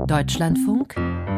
Deutschlandfunk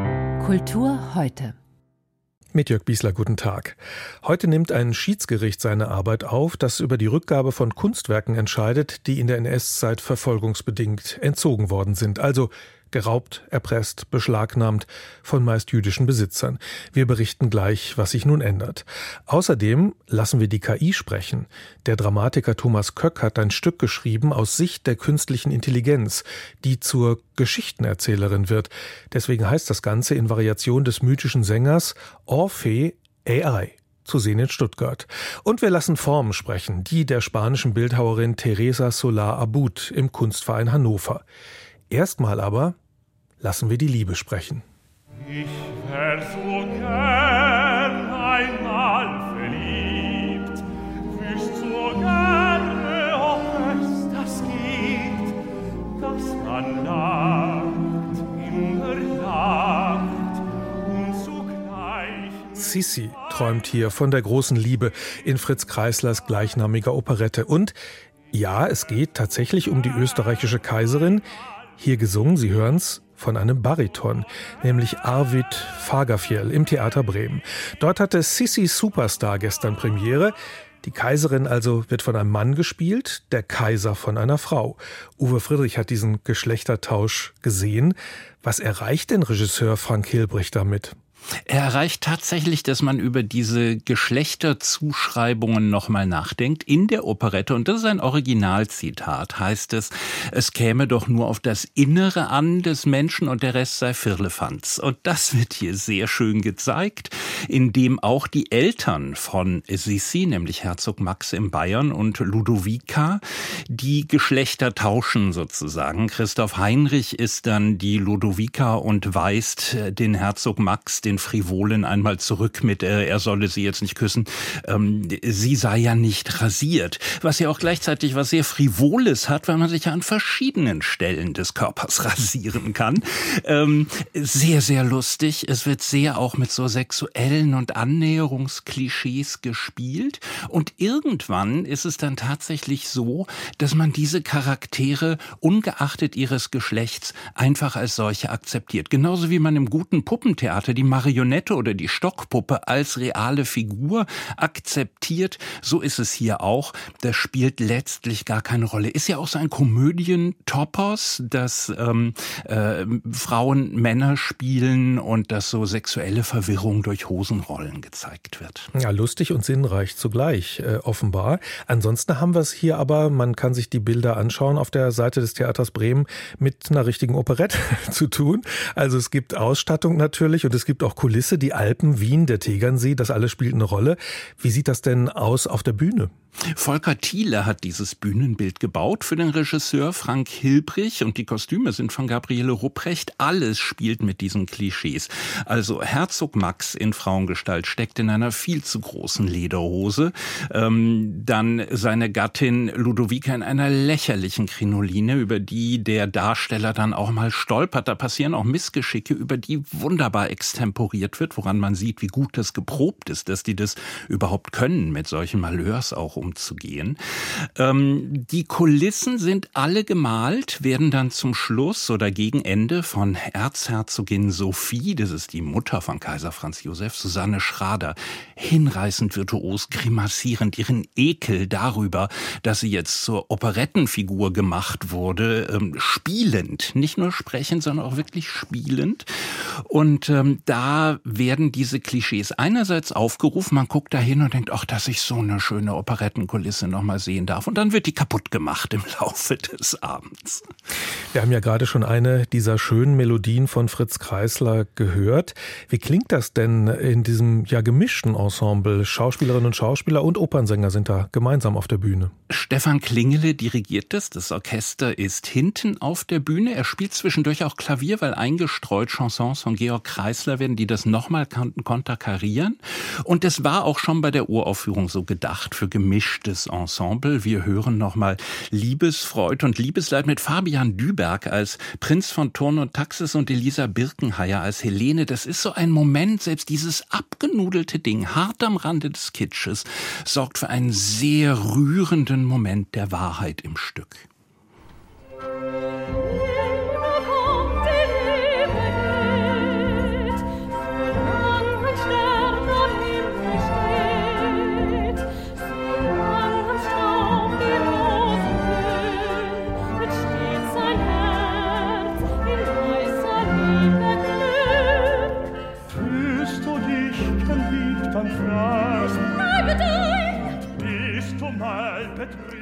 Kultur heute. Mit Jörg Biesler, guten Tag. Heute nimmt ein Schiedsgericht seine Arbeit auf, das über die Rückgabe von Kunstwerken entscheidet, die in der NS-Zeit verfolgungsbedingt entzogen worden sind. Also geraubt, erpresst, beschlagnahmt von meist jüdischen Besitzern. Wir berichten gleich, was sich nun ändert. Außerdem lassen wir die KI sprechen. Der Dramatiker Thomas Köck hat ein Stück geschrieben aus Sicht der künstlichen Intelligenz, die zur Geschichtenerzählerin wird. Deswegen heißt das Ganze in Variation des mythischen Sängers Orphée AI. Zu sehen in Stuttgart. Und wir lassen Formen sprechen, die der spanischen Bildhauerin Teresa Solar Abud im Kunstverein Hannover. Erstmal aber lassen wir die Liebe sprechen. Ich wär so gern einmal verliebt, wüsst so gerne, ob es das geht, dass man lacht, immer lacht und zugleich... Sissi träumt hier von der großen Liebe in Fritz Kreislers gleichnamiger Operette. Und ja, es geht tatsächlich um die österreichische Kaiserin. Hier gesungen, Sie hören's, von einem Bariton, nämlich Arvid Fagerfjell im Theater Bremen. Dort hatte Sissi Superstar gestern Premiere. Die Kaiserin also wird von einem Mann gespielt, der Kaiser von einer Frau. Uwe Friedrich hat diesen Geschlechtertausch gesehen. Was erreicht denn Regisseur Frank Hilbrich damit? Er erreicht tatsächlich, dass man über diese Geschlechterzuschreibungen nochmal nachdenkt. In der Operette, und das ist ein Originalzitat, heißt es, es käme doch nur auf das Innere an des Menschen und der Rest sei Firlefanz. Und das wird hier sehr schön gezeigt, indem auch die Eltern von Sissi, nämlich Herzog Max in Bayern und Ludovica, die Geschlechter tauschen sozusagen. Christoph Heinrich ist dann die Ludovica und weist den Herzog Max, den Frivolen, einmal zurück mit, er solle sie jetzt nicht küssen, sie sei ja nicht rasiert. Was ja auch gleichzeitig was sehr Frivoles hat, weil man sich ja an verschiedenen Stellen des Körpers rasieren kann. Sehr, sehr lustig. Es wird sehr auch mit so sexuellen und Annäherungsklischees gespielt. Und irgendwann ist es dann tatsächlich so, dass man diese Charaktere ungeachtet ihres Geschlechts einfach als solche akzeptiert. Genauso wie man im guten Puppentheater die Marionette oder die Stockpuppe als reale Figur akzeptiert, so ist es hier auch. Das spielt letztlich gar keine Rolle. Ist ja auch so ein Komödientopos, dass Frauen Männer spielen und dass so sexuelle Verwirrung durch Hosenrollen gezeigt wird. Ja, lustig und sinnreich zugleich, offenbar. Ansonsten haben wir es hier aber, man kann sich die Bilder anschauen, auf der Seite des Theaters Bremen mit einer richtigen Operette zu tun. Also es gibt Ausstattung natürlich und es gibt auch Kulisse, die Alpen, Wien, der Tegernsee, das alles spielt eine Rolle. Wie sieht das denn aus auf der Bühne? Volker Thiele hat dieses Bühnenbild gebaut für den Regisseur Frank Hilbrich und die Kostüme sind von Gabriele Rupprecht. Alles spielt mit diesen Klischees. Also Herzog Max in Frauengestalt steckt in einer viel zu großen Lederhose. Dann seine Gattin Ludovica in einer lächerlichen Krinoline, über die der Darsteller dann auch mal stolpert. Da passieren auch Missgeschicke, über die wunderbar extemporiert wird, woran man sieht, wie gut das geprobt ist, dass die das überhaupt können, mit solchen Malheurs auch umzugehen. Die Kulissen sind alle gemalt, werden dann zum Schluss oder gegen Ende von Erzherzogin Sophie, das ist die Mutter von Kaiser Franz Josef, Susanne Schrader, hinreißend virtuos grimassierend ihren Ekel darüber, dass sie jetzt zur Operettenfigur gemacht wurde, spielend, nicht nur sprechend, sondern auch wirklich spielend. Und da werden diese Klischees einerseits aufgerufen, man guckt da hin und denkt, ach, dass ich so eine schöne Operettenkulisse noch mal sehen darf. Und dann wird die kaputt gemacht im Laufe des Abends. Wir haben ja gerade schon eine dieser schönen Melodien von Fritz Kreisler gehört. Wie klingt das denn in diesem ja gemischten Ensemble? Schauspielerinnen und Schauspieler und Opernsänger sind da gemeinsam auf der Bühne. Stefan Klingele dirigiert das. Das Orchester ist hinten auf der Bühne. Er spielt zwischendurch auch Klavier, weil eingestreut Chansons von Georg Kreisler werden, die das nochmal konterkarieren. Und das war auch schon bei der Uraufführung so gedacht für gemischtes Ensemble. Wir hören nochmal Liebesfreud und Liebesleid mit Fabian Düberg als Prinz von Thurn und Taxis und Elisa Birkenheier als Helene. Das ist so ein Moment, selbst dieses abgenudelte Ding, hart am Rande des Kitsches, sorgt für einen sehr rührenden Moment der Wahrheit im Stück. Da kommt die Liebe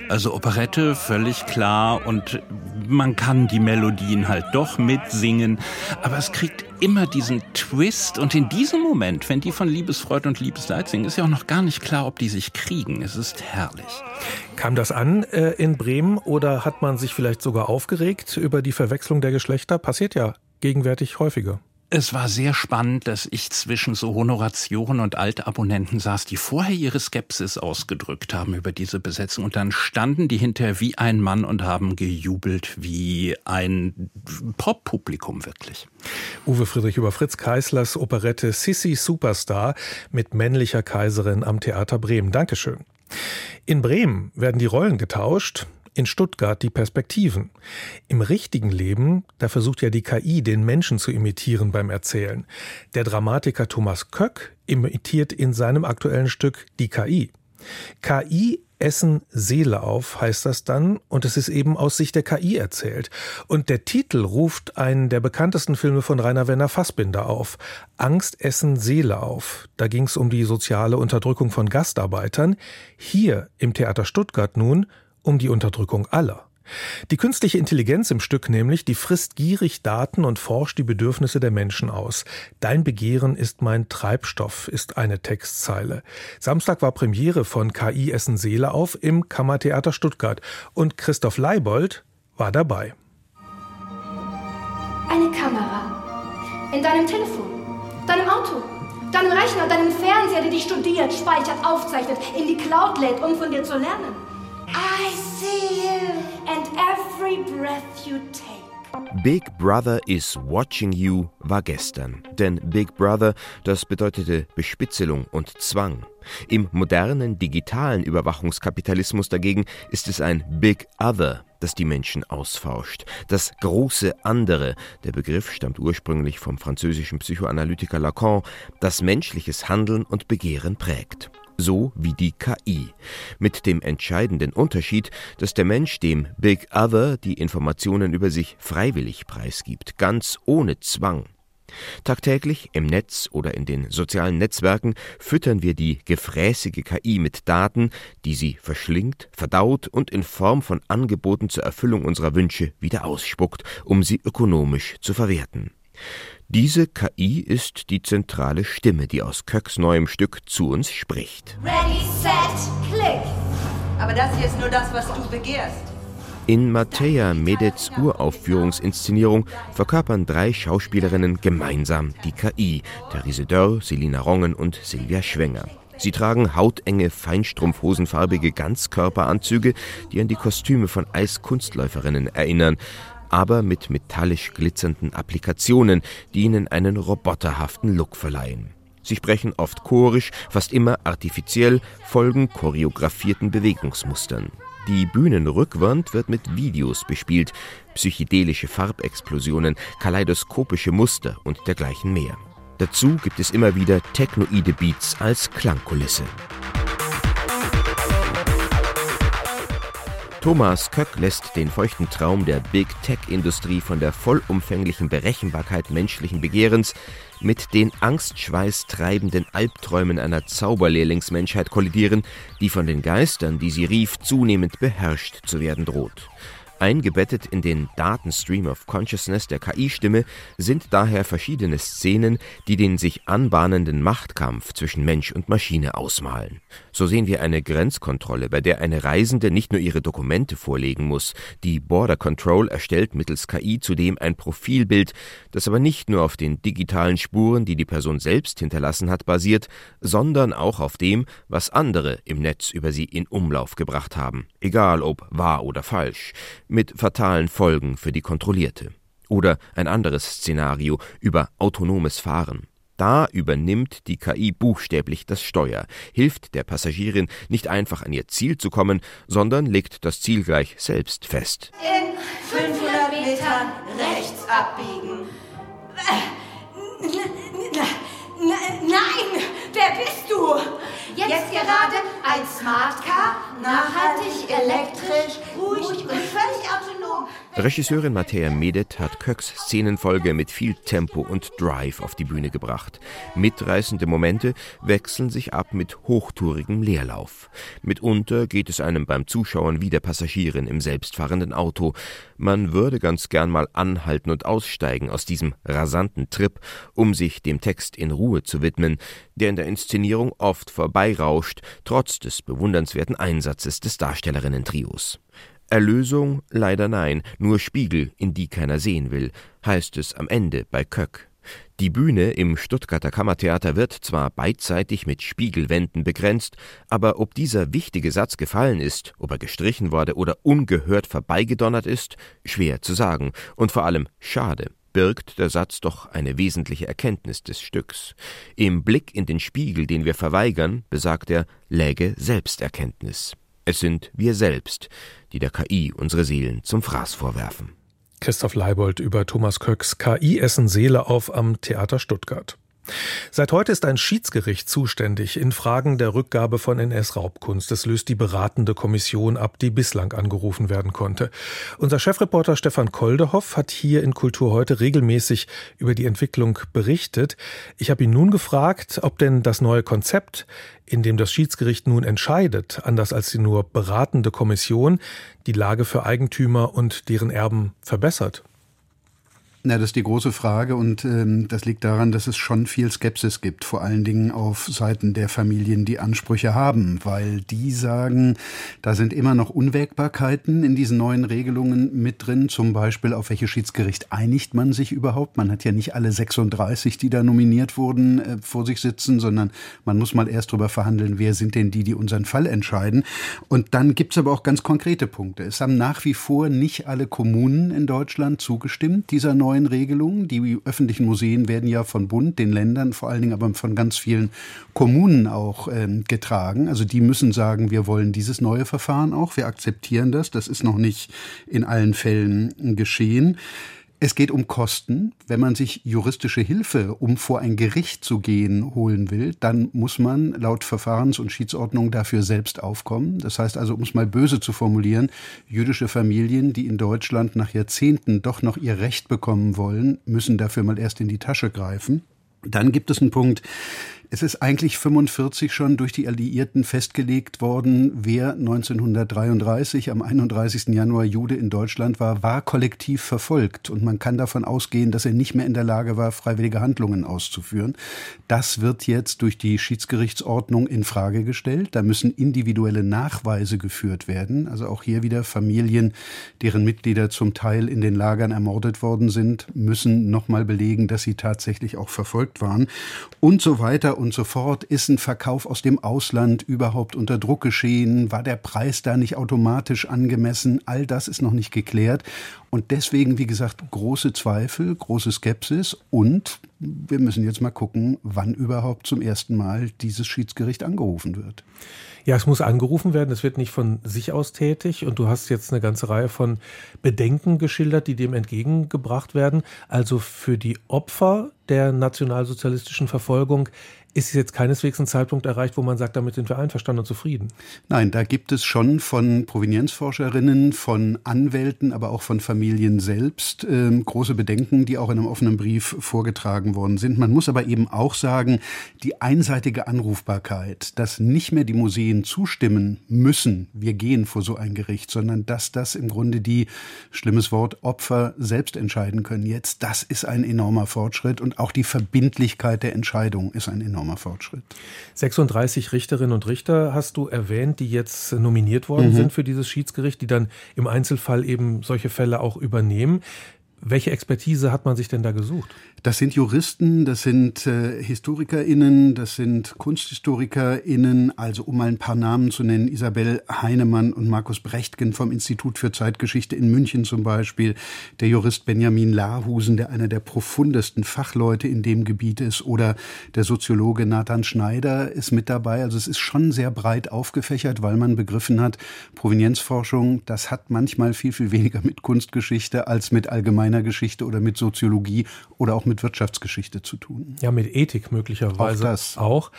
Also Operette, völlig klar, und man kann die Melodien halt doch mitsingen, aber es kriegt immer diesen Twist, und in diesem Moment, wenn die von Liebesfreude und Liebesleid singen, ist ja auch noch gar nicht klar, ob die sich kriegen. Es ist herrlich. Kam das an in Bremen oder hat man sich vielleicht sogar aufgeregt über die Verwechslung der Geschlechter? Passiert ja gegenwärtig häufiger. Es war sehr spannend, dass ich zwischen so Honoratioren und Altabonnenten saß, die vorher ihre Skepsis ausgedrückt haben über diese Besetzung, und dann standen die hinterher wie ein Mann und haben gejubelt wie ein Pop-Publikum wirklich. Uwe Friedrich über Fritz Keislers Operette Sissi Superstar mit männlicher Kaiserin am Theater Bremen. Dankeschön. In Bremen werden die Rollen getauscht. In Stuttgart die Perspektiven. Im richtigen Leben, da versucht ja die KI, den Menschen zu imitieren beim Erzählen. Der Dramatiker Thomas Köck imitiert in seinem aktuellen Stück die KI. KI essen Seele auf, heißt das dann, und es ist eben aus Sicht der KI erzählt. Und der Titel ruft einen der bekanntesten Filme von Rainer Werner Fassbinder auf. Angst essen Seele auf. Da ging es um die soziale Unterdrückung von Gastarbeitern. Hier im Theater Stuttgart nun um die Unterdrückung aller. Die künstliche Intelligenz im Stück nämlich, die frisst gierig Daten und forscht die Bedürfnisse der Menschen aus. Dein Begehren ist mein Treibstoff, ist eine Textzeile. Samstag war Premiere von KI essen Seele auf im Kammertheater Stuttgart. Und Christoph Leibold war dabei. Eine Kamera. In deinem Telefon, deinem Auto, deinem Rechner, deinem Fernseher, der dich studiert, speichert, aufzeichnet, in die Cloud lädt, um von dir zu lernen. I see you and every breath you take. Big Brother is watching you war gestern. Denn Big Brother, das bedeutete Bespitzelung und Zwang. Im modernen, digitalen Überwachungskapitalismus dagegen ist es ein Big Other, das die Menschen ausforscht. Das große Andere, der Begriff stammt ursprünglich vom französischen Psychoanalytiker Lacan, das menschliches Handeln und Begehren prägt. So wie die KI. Mit dem entscheidenden Unterschied, dass der Mensch dem Big Other die Informationen über sich freiwillig preisgibt, ganz ohne Zwang. Tagtäglich im Netz oder in den sozialen Netzwerken füttern wir die gefräßige KI mit Daten, die sie verschlingt, verdaut und in Form von Angeboten zur Erfüllung unserer Wünsche wieder ausspuckt, um sie ökonomisch zu verwerten. Diese KI ist die zentrale Stimme, die aus Köcks neuem Stück zu uns spricht. Ready, set, click. Aber das hier ist nur das, was du begehrst. In Mattea Medets Uraufführungsinszenierung verkörpern 3 Schauspielerinnen gemeinsam die KI, Therese Dörr, Selina Rongen und Silvia Schwenger. Sie tragen hautenge, feinstrumpfhosenfarbige Ganzkörperanzüge, die an die Kostüme von Eiskunstläuferinnen erinnern, aber mit metallisch glitzernden Applikationen, die ihnen einen roboterhaften Look verleihen. Sie sprechen oft chorisch, fast immer artifiziell, folgen choreografierten Bewegungsmustern. Die Bühnenrückwand wird mit Videos bespielt, psychedelische Farbexplosionen, kaleidoskopische Muster und dergleichen mehr. Dazu gibt es immer wieder technoide Beats als Klangkulisse. Thomas Köck lässt den feuchten Traum der Big-Tech-Industrie von der vollumfänglichen Berechenbarkeit menschlichen Begehrens mit den angstschweißtreibenden Albträumen einer Zauberlehrlingsmenschheit kollidieren, die von den Geistern, die sie rief, zunehmend beherrscht zu werden droht. Eingebettet in den Datenstream of Consciousness der KI-Stimme sind daher verschiedene Szenen, die den sich anbahnenden Machtkampf zwischen Mensch und Maschine ausmalen. So sehen wir eine Grenzkontrolle, bei der eine Reisende nicht nur ihre Dokumente vorlegen muss. Die Border Control erstellt mittels KI zudem ein Profilbild, das aber nicht nur auf den digitalen Spuren, die die Person selbst hinterlassen hat, basiert, sondern auch auf dem, was andere im Netz über sie in Umlauf gebracht haben. Egal ob wahr oder falsch. Mit fatalen Folgen für die Kontrollierte. Oder ein anderes Szenario über autonomes Fahren. Da übernimmt die KI buchstäblich das Steuer, hilft der Passagierin nicht einfach an ihr Ziel zu kommen, sondern legt das Ziel gleich selbst fest. In 500 Metern rechts abbiegen. Nein, wer bist du? Jetzt gerade ein Smart Car, nachhaltig, elektrisch, ruhig und völlig autonom. Regisseurin Mattea Medet hat Köcks Szenenfolge mit viel Tempo und Drive auf die Bühne gebracht. Mitreißende Momente wechseln sich ab mit hochtourigem Leerlauf. Mitunter geht es einem beim Zuschauen wie der Passagierin im selbstfahrenden Auto. Man würde ganz gern mal anhalten und aussteigen aus diesem rasanten Trip, um sich dem Text in Ruhe zu widmen, der in der Inszenierung oft vorbeirauscht, trotz des bewundernswerten Einsatzes des Darstellerinnen-Trios. Erlösung? Leider nein, nur Spiegel, in die keiner sehen will, heißt es am Ende bei Köck. Die Bühne im Stuttgarter Kammertheater wird zwar beidseitig mit Spiegelwänden begrenzt, aber ob dieser wichtige Satz gefallen ist, ob er gestrichen wurde oder ungehört vorbeigedonnert ist, schwer zu sagen und vor allem schade. Birgt der Satz doch eine wesentliche Erkenntnis des Stücks. Im Blick in den Spiegel, den wir verweigern, besagt er, läge Selbsterkenntnis. Es sind wir selbst, die der KI unsere Seelen zum Fraß vorwerfen. Christoph Leibold über Thomas Köcks KI essen Seele auf am Theater Stuttgart. Seit heute ist ein Schiedsgericht zuständig in Fragen der Rückgabe von NS-Raubkunst. Es löst die beratende Kommission ab, die bislang angerufen werden konnte. Unser Chefreporter Stefan Koldehoff hat hier in Kultur heute regelmäßig über die Entwicklung berichtet. Ich habe ihn nun gefragt, ob denn das neue Konzept, in dem das Schiedsgericht nun entscheidet, anders als die nur beratende Kommission, die Lage für Eigentümer und deren Erben verbessert. Na, das ist die große Frage und das liegt daran, dass es schon viel Skepsis gibt, vor allen Dingen auf Seiten der Familien, die Ansprüche haben, weil die sagen, da sind immer noch Unwägbarkeiten in diesen neuen Regelungen mit drin, zum Beispiel auf welches Schiedsgericht einigt man sich überhaupt. Man hat ja nicht alle 36, die da nominiert wurden, vor sich sitzen, sondern man muss mal erst drüber verhandeln, wer sind denn die unseren Fall entscheiden. Und dann gibt es aber auch ganz konkrete Punkte. Es haben nach wie vor nicht alle Kommunen in Deutschland zugestimmt, dieser neuen Regelungen. Die öffentlichen Museen werden ja von Bund, den Ländern, vor allen Dingen aber von ganz vielen Kommunen auch getragen. Also die müssen sagen, wir wollen dieses neue Verfahren auch, wir akzeptieren das. Das ist noch nicht in allen Fällen geschehen. Es geht um Kosten. Wenn man sich juristische Hilfe, um vor ein Gericht zu gehen, holen will, dann muss man laut Verfahrens- und Schiedsordnung dafür selbst aufkommen. Das heißt also, um es mal böse zu formulieren, jüdische Familien, die in Deutschland nach Jahrzehnten doch noch ihr Recht bekommen wollen, müssen dafür mal erst in die Tasche greifen. Dann gibt es einen Punkt, es ist eigentlich 1945 schon durch die Alliierten festgelegt worden, wer 1933 am 31. Januar Jude in Deutschland war kollektiv verfolgt. Und man kann davon ausgehen, dass er nicht mehr in der Lage war, freiwillige Handlungen auszuführen. Das wird jetzt durch die Schiedsgerichtsordnung in Frage gestellt. Da müssen individuelle Nachweise geführt werden. Also auch hier wieder Familien, deren Mitglieder zum Teil in den Lagern ermordet worden sind, müssen nochmal belegen, dass sie tatsächlich auch verfolgt waren. Und so weiter und so fort. Ist ein Verkauf aus dem Ausland überhaupt unter Druck geschehen? War der Preis da nicht automatisch angemessen? All das ist noch nicht geklärt. Und deswegen, wie gesagt, große Zweifel, große Skepsis. Und wir müssen jetzt mal gucken, wann überhaupt zum ersten Mal dieses Schiedsgericht angerufen wird. Ja, es muss angerufen werden, es wird nicht von sich aus tätig und du hast jetzt eine ganze Reihe von Bedenken geschildert, die dem entgegengebracht werden. Also für die Opfer der nationalsozialistischen Verfolgung ist jetzt keineswegs ein Zeitpunkt erreicht, wo man sagt, damit sind wir einverstanden und zufrieden. Nein, da gibt es schon von Provenienzforscherinnen, von Anwälten, aber auch von Familien selbst große Bedenken, die auch in einem offenen Brief vorgetragen worden sind. Man muss aber eben auch sagen, die einseitige Anrufbarkeit, dass nicht mehr die Museen zustimmen müssen, wir gehen vor so ein Gericht, sondern dass das im Grunde die, schlimmes Wort, Opfer selbst entscheiden können jetzt, das ist ein enormer Fortschritt und auch die Verbindlichkeit der Entscheidung ist ein enormer Fortschritt. 36 Richterinnen und Richter hast du erwähnt, die jetzt nominiert worden sind für dieses Schiedsgericht, die dann im Einzelfall eben solche Fälle auch übernehmen. Welche Expertise hat man sich denn da gesucht? Das sind Juristen, das sind HistorikerInnen, das sind KunsthistorikerInnen, also um mal ein paar Namen zu nennen, Isabel Heinemann und Markus Brechtgen vom Institut für Zeitgeschichte in München zum Beispiel, der Jurist Benjamin Lahusen, der einer der profundesten Fachleute in dem Gebiet ist, oder der Soziologe Nathan Schneider ist mit dabei. Also es ist schon sehr breit aufgefächert, weil man begriffen hat, Provenienzforschung, das hat manchmal viel, viel weniger mit Kunstgeschichte als mit allgemeiner Geschichte oder mit Soziologie oder auch mit Wirtschaftsgeschichte zu tun. Ja, mit Ethik möglicherweise auch. Das. Auch.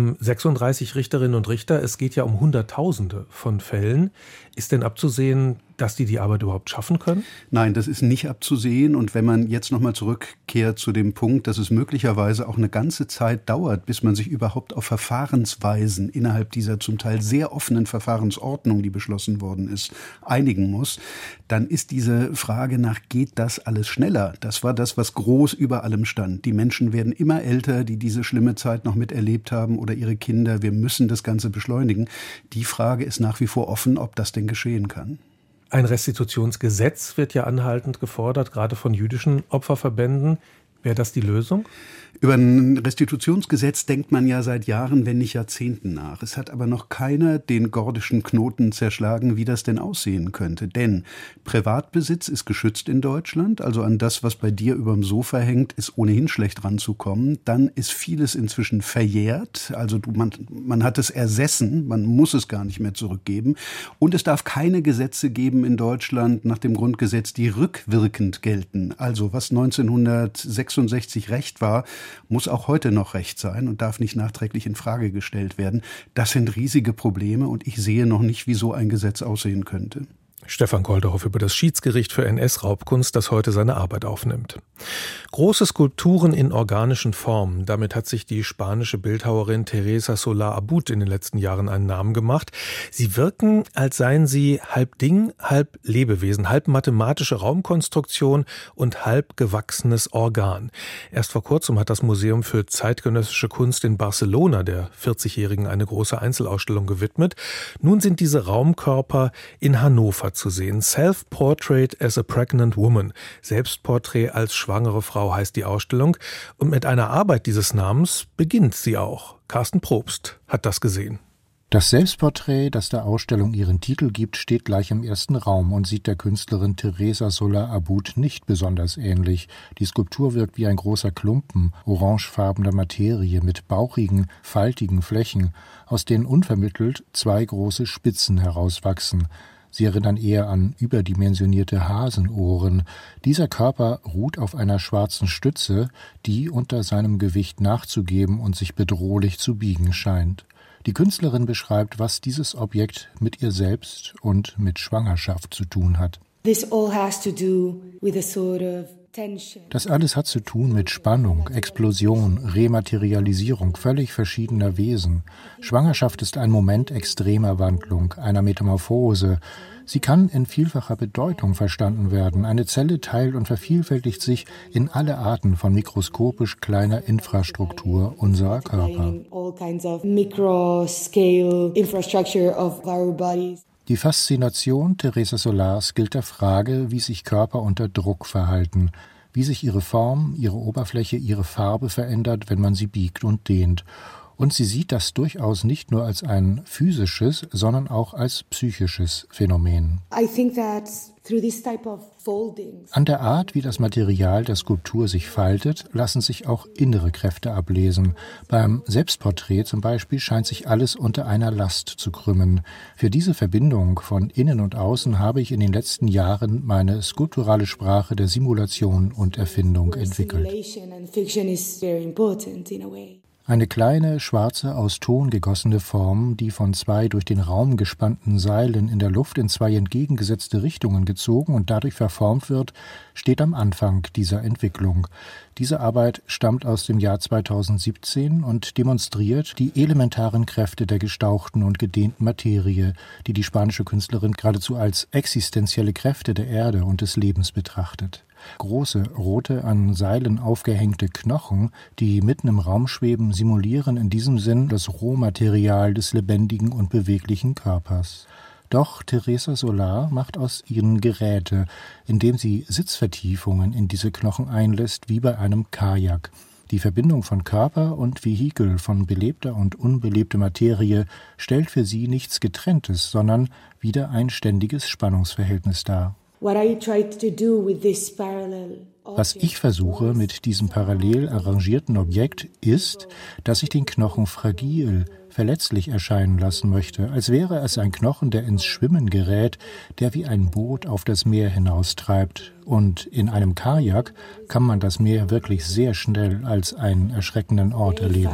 36 Richterinnen und Richter, es geht ja um Hunderttausende von Fällen. Ist denn abzusehen, dass die Arbeit überhaupt schaffen können? Nein, das ist nicht abzusehen. Und wenn man jetzt nochmal zurückkehrt zu dem Punkt, dass es möglicherweise auch eine ganze Zeit dauert, bis man sich überhaupt auf Verfahrensweisen innerhalb dieser zum Teil sehr offenen Verfahrensordnung, die beschlossen worden ist, einigen muss, dann ist diese Frage nach, geht das alles schneller? Das war das, was groß über allem stand. Die Menschen werden immer älter, die diese schlimme Zeit noch miterlebt haben, oder ihre Kinder. Wir müssen das Ganze beschleunigen. Die Frage ist nach wie vor offen, ob das denn geschehen kann. Ein Restitutionsgesetz wird ja anhaltend gefordert, gerade von jüdischen Opferverbänden. Wäre das die Lösung? Über ein Restitutionsgesetz denkt man ja seit Jahren, wenn nicht Jahrzehnten nach. Es hat aber noch keiner den gordischen Knoten zerschlagen, wie das denn aussehen könnte. Denn Privatbesitz ist geschützt in Deutschland. Also an das, was bei dir überm Sofa hängt, ist ohnehin schlecht ranzukommen. Dann ist vieles inzwischen verjährt. Also man hat es ersessen. Man muss es gar nicht mehr zurückgeben. Und es darf keine Gesetze geben in Deutschland nach dem Grundgesetz, die rückwirkend gelten. Also was 1966 Recht war, muss auch heute noch Recht sein und darf nicht nachträglich in Frage gestellt werden. Das sind riesige Probleme und ich sehe noch nicht, wie so ein Gesetz aussehen könnte. Stefan Golderhoff über das Schiedsgericht für NS-Raubkunst, das heute seine Arbeit aufnimmt. Große Skulpturen in organischen Formen. Damit hat sich die spanische Bildhauerin Teresa Solá Abud in den letzten Jahren einen Namen gemacht. Sie wirken, als seien sie halb Ding, halb Lebewesen, halb mathematische Raumkonstruktion und halb gewachsenes Organ. Erst vor kurzem hat das Museum für zeitgenössische Kunst in Barcelona der 40-Jährigen eine große Einzelausstellung gewidmet. Nun sind diese Raumkörper in Hannover zu sehen. Self-Portrait as a Pregnant Woman. Selbstporträt als schwangere Frau heißt die Ausstellung. Und mit einer Arbeit dieses Namens beginnt sie auch. Carsten Probst hat das gesehen. Das Selbstporträt, das der Ausstellung ihren Titel gibt, steht gleich im ersten Raum und sieht der Künstlerin Teresa Solá Abud nicht besonders ähnlich. Die Skulptur wirkt wie ein großer Klumpen orangefarbener Materie mit bauchigen, faltigen Flächen, aus denen unvermittelt zwei große Spitzen herauswachsen. Sie erinnern eher an überdimensionierte Hasenohren. Dieser Körper ruht auf einer schwarzen Stütze, die unter seinem Gewicht nachzugeben und sich bedrohlich zu biegen scheint. Die Künstlerin beschreibt, was dieses Objekt mit ihr selbst und mit Schwangerschaft zu tun hat. Das alles hat zu tun mit Spannung, Explosion, Rematerialisierung völlig verschiedener Wesen. Schwangerschaft ist ein Moment extremer Wandlung, einer Metamorphose. Sie kann in vielfacher Bedeutung verstanden werden. Eine Zelle teilt und vervielfältigt sich in alle Arten von mikroskopisch kleiner Infrastruktur unserer Körper. Die Faszination Teresa Solás gilt der Frage, wie sich Körper unter Druck verhalten, wie sich ihre Form, ihre Oberfläche, ihre Farbe verändert, wenn man sie biegt und dehnt. Und sie sieht das durchaus nicht nur als ein physisches, sondern auch als psychisches Phänomen. An der Art, wie das Material der Skulptur sich faltet, lassen sich auch innere Kräfte ablesen. Beim Selbstporträt zum Beispiel scheint sich alles unter einer Last zu krümmen. Für diese Verbindung von Innen und Außen habe ich in den letzten Jahren meine skulpturale Sprache der Simulation und Erfindung entwickelt. Eine kleine, schwarze, aus Ton gegossene Form, die von zwei durch den Raum gespannten Seilen in der Luft in zwei entgegengesetzte Richtungen gezogen und dadurch verformt wird, steht am Anfang dieser Entwicklung. Diese Arbeit stammt aus dem Jahr 2017 und demonstriert die elementaren Kräfte der gestauchten und gedehnten Materie, die die spanische Künstlerin geradezu als existenzielle Kräfte der Erde und des Lebens betrachtet. Große, rote, an Seilen aufgehängte Knochen, die mitten im Raum schweben, simulieren in diesem Sinn das Rohmaterial des lebendigen und beweglichen Körpers. Doch Teresa Solá macht aus ihnen Geräte, indem sie Sitzvertiefungen in diese Knochen einlässt, wie bei einem Kajak. Die Verbindung von Körper und Vehikel, von belebter und unbelebter Materie, stellt für sie nichts Getrenntes, sondern wieder ein ständiges Spannungsverhältnis dar. Was ich versuche mit diesem parallel arrangierten Objekt ist, dass ich den Knochen fragil, verletzlich erscheinen lassen möchte, als wäre es ein Knochen, der ins Schwimmen gerät, der wie ein Boot auf das Meer hinaustreibt Und in einem Kajak kann man das Meer wirklich sehr schnell als einen erschreckenden Ort erleben.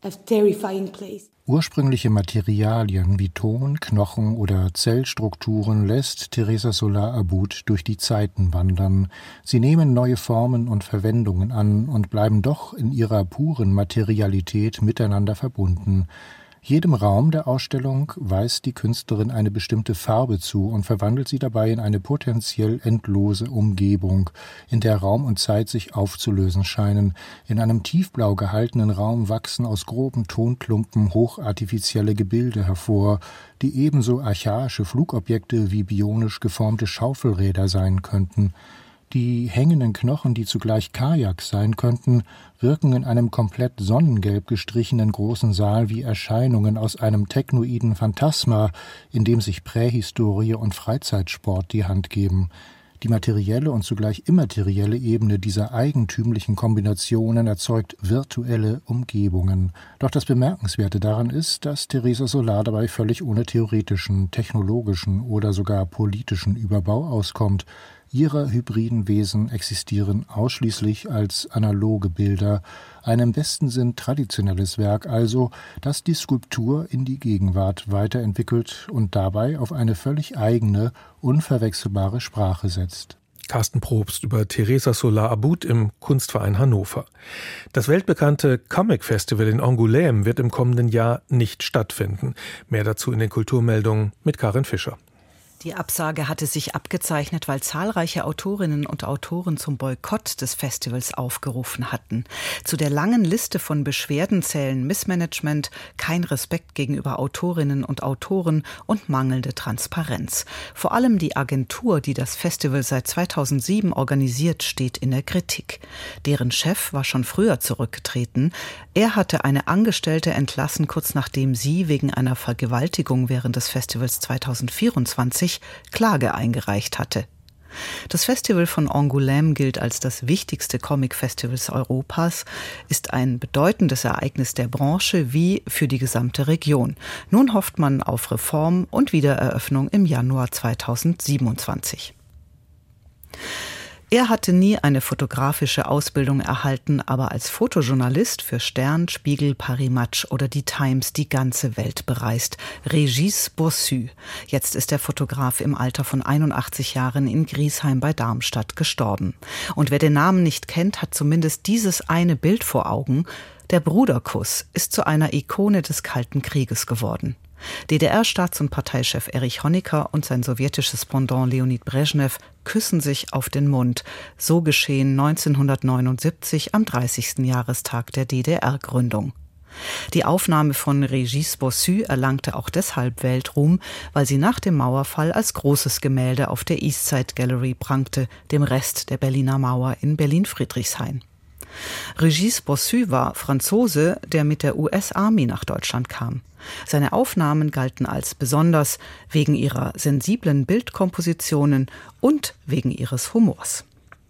Ursprüngliche Materialien wie Ton, Knochen oder Zellstrukturen lässt Teresa Solar Abboud durch die Zeiten wandern. Sie nehmen neue Formen und Verwendungen an und bleiben doch in ihrer puren Materialität miteinander verbunden. Jedem Raum der Ausstellung weist die Künstlerin eine bestimmte Farbe zu und verwandelt sie dabei in eine potenziell endlose Umgebung, in der Raum und Zeit sich aufzulösen scheinen. In einem tiefblau gehaltenen Raum wachsen aus groben Tonklumpen hochartifizielle Gebilde hervor, die ebenso archaische Flugobjekte wie bionisch geformte Schaufelräder sein könnten. Die hängenden Knochen, die zugleich Kajaks sein könnten, wirken in einem komplett sonnengelb gestrichenen großen Saal wie Erscheinungen aus einem technoiden Phantasma, in dem sich Prähistorie und Freizeitsport die Hand geben. Die materielle und zugleich immaterielle Ebene dieser eigentümlichen Kombinationen erzeugt virtuelle Umgebungen. Doch das Bemerkenswerte daran ist, dass Teresa Solar dabei völlig ohne theoretischen, technologischen oder sogar politischen Überbau auskommt. Ihre hybriden Wesen existieren ausschließlich als analoge Bilder, ein im besten Sinn traditionelles Werk also, das die Skulptur in die Gegenwart weiterentwickelt und dabei auf eine völlig eigene, unverwechselbare Sprache setzt. Carsten Probst über Teresa Solar Abboud im Kunstverein Hannover. Das weltbekannte Comic Festival in Angoulême wird im kommenden Jahr nicht stattfinden. Mehr dazu in den Kulturmeldungen mit Karin Fischer. Die Absage hatte sich abgezeichnet, weil zahlreiche Autorinnen und Autoren zum Boykott des Festivals aufgerufen hatten. Zu der langen Liste von Beschwerden zählen Missmanagement, kein Respekt gegenüber Autorinnen und Autoren und mangelnde Transparenz. Vor allem die Agentur, die das Festival seit 2007 organisiert, steht in der Kritik. Deren Chef war schon früher zurückgetreten. Er hatte eine Angestellte entlassen, kurz nachdem sie wegen einer Vergewaltigung während des Festivals 2024 Klage eingereicht hatte. Das Festival von Angoulême gilt als das wichtigste Comic-Festival Europas, ist ein bedeutendes Ereignis der Branche wie für die gesamte Region. Nun hofft man auf Reform und Wiedereröffnung im Januar 2027. Er hatte nie eine fotografische Ausbildung erhalten, aber als Fotojournalist für Stern, Spiegel, Paris Match oder die Times die ganze Welt bereist. Régis Bossu. Jetzt ist der Fotograf im Alter von 81 Jahren in Griesheim bei Darmstadt gestorben. Und wer den Namen nicht kennt, hat zumindest dieses eine Bild vor Augen. Der Bruderkuss ist zu einer Ikone des Kalten Krieges geworden. DDR-Staats- und Parteichef Erich Honecker und sein sowjetisches Pendant Leonid Brezhnev küssen sich auf den Mund. So geschehen 1979 am 30. Jahrestag der DDR-Gründung. Die Aufnahme von Régis Bossu erlangte auch deshalb Weltruhm, weil sie nach dem Mauerfall als großes Gemälde auf der Eastside Gallery prangte, dem Rest der Berliner Mauer in Berlin-Friedrichshain. Régis Bossu war Franzose, der mit der US-Army nach Deutschland kam. Seine Aufnahmen galten als besonders wegen ihrer sensiblen Bildkompositionen und wegen ihres Humors.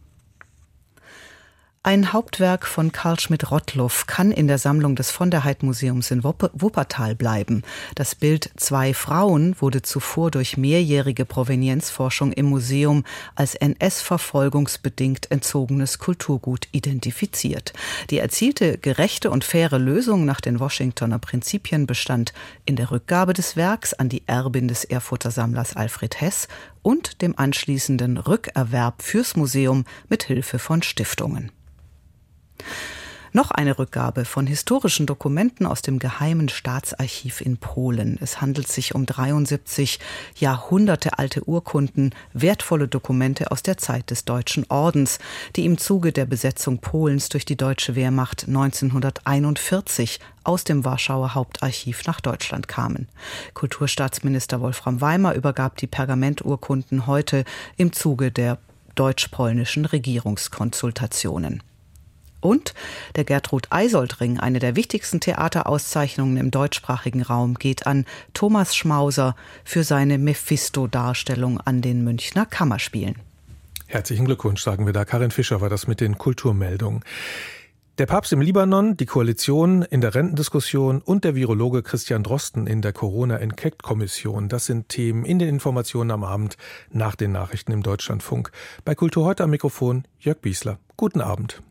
Ein Hauptwerk von Carl Schmidt-Rottluff kann in der Sammlung des Von der Heydt Museums in Wuppertal bleiben. Das Bild Zwei Frauen wurde zuvor durch mehrjährige Provenienzforschung im Museum als NS-verfolgungsbedingt entzogenes Kulturgut identifiziert. Die erzielte gerechte und faire Lösung nach den Washingtoner Prinzipien bestand in der Rückgabe des Werks an die Erbin des Erfurter Sammlers Alfred Hess und dem anschließenden Rückerwerb fürs Museum mit Hilfe von Stiftungen. Noch eine Rückgabe von historischen Dokumenten aus dem Geheimen Staatsarchiv in Polen. Es handelt sich um 73 jahrhundertealte Urkunden, wertvolle Dokumente aus der Zeit des Deutschen Ordens, die im Zuge der Besetzung Polens durch die deutsche Wehrmacht 1941 aus dem Warschauer Hauptarchiv nach Deutschland kamen. Kulturstaatsminister Wolfram Weimer übergab die Pergamenturkunden heute im Zuge der deutsch-polnischen Regierungskonsultationen. Und der Gertrud-Eysoldt-Ring, eine der wichtigsten Theaterauszeichnungen im deutschsprachigen Raum, geht an Thomas Schmauser für seine Mephisto-Darstellung an den Münchner Kammerspielen. Herzlichen Glückwunsch, sagen wir da. Karin Fischer war das mit den Kulturmeldungen. Der Papst im Libanon, die Koalition in der Rentendiskussion und der Virologe Christian Drosten in der Corona-Enquete-Kommission. Das sind Themen in den Informationen am Abend nach den Nachrichten im Deutschlandfunk. Bei Kultur heute am Mikrofon Jörg Biesler. Guten Abend.